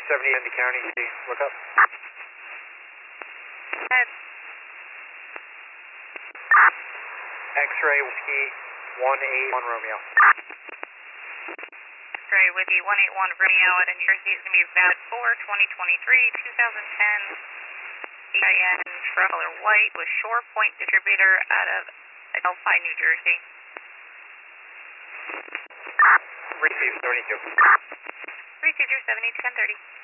70 Indy County, look up. X-ray Whiskey 181 Romeo. X-ray Whiskey 181 Romeo at New Jersey is going to be valid for 2023, 2010 EIN Traveler White with Shore Point Distributor out of Adelphi, New Jersey. Receive 72. Received your 70 1030.